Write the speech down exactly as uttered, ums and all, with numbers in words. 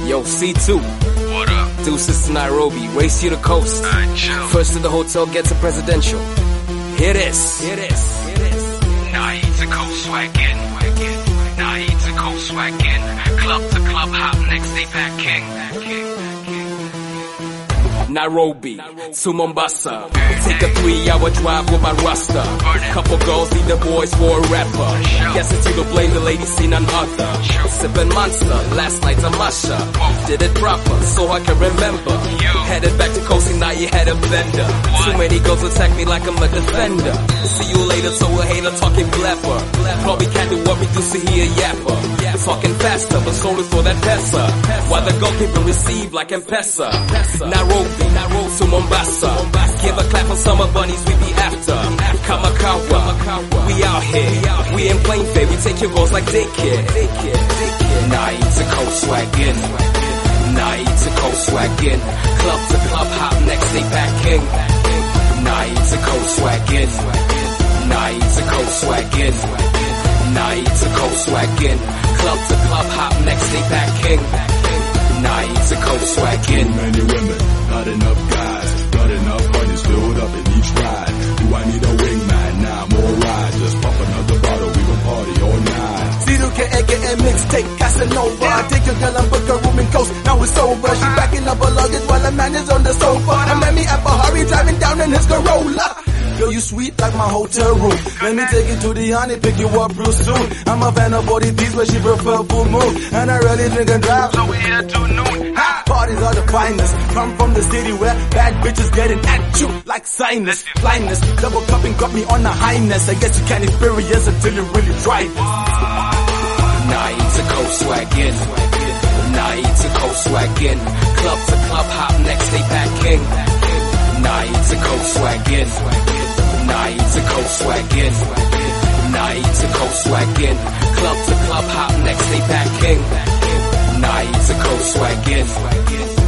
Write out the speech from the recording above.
Yo, C two. What up? Deuces to Nairobi, race you to coast. Alright, chill. First to the hotel, get to presidential. Hear this. Hear this. Hear this. Nah, he's a cold swaggin'. Nah, he's a cold swaggin'. Club to club, hop next day back king. Nairobi to Mombasa. Take a three-hour drive with my Rasta. Couple girls need the boys for a rapper. Guess it's you to blame, the lady see none other. Sippin' Monster, last night's a masha. Did it proper, so I can remember. Headed back to Kosi, now you had a blender. Too many girls attack me like I'm a defender. See you later, so a hater talking clever. Probably can't do what we do, see he a yapper. Talking faster, but solely for that pesa. While the goalkeeper receive like M-Pesa. Nairobi, Nairobi to Mombasa. Give a clap for summer bunnies, we be after. Kamakawa, we out here. We ain't playing fair, we take your goals like daycare. Nah, it's a cold swaggin'. Nah, it's a cold swaggin'. Club to club, hop next day back king. Nah, it's a cold swaggin'. Nah, it's a cold swaggin'. Nah, it's a cold swaggin'. Club to club, hop next day back king. Nah, it's a cold swaggin'. Too many women, not enough guys. Not enough bunnies filled up in each ride. Do I need a wingman? Nah, more rides. Just pop another bottle, we gon' party all night. Zero K aka mixtape Casanova. I take your girl and book her room and coast. Now it's over. She backing up her luggage while a man is on the sofa. And let me at Bahari driving down in his Corolla. Girl, you sweet like my hotel room. Let me take you to the honey, pick you up real soon. I'm a fan of body these, but she prefer full moon. And I really drink and drive, so we here till noon. Ha! Parties are the finest. Come from the city where bad bitches getting at you like sinus, blindness. Double cupping got me on the highness. I guess you can't experience until you really try it. Nah, it's a cold swaggin'. Nah, it's a cold swaggin'. Club to club, hop next day back king. Nah, it's a cold swaggin'. Nah, it's a cold swaggin'. Nah, it's a cold swaggin'. Club to club, hop next day back king. Nah, it's a cold swaggin'.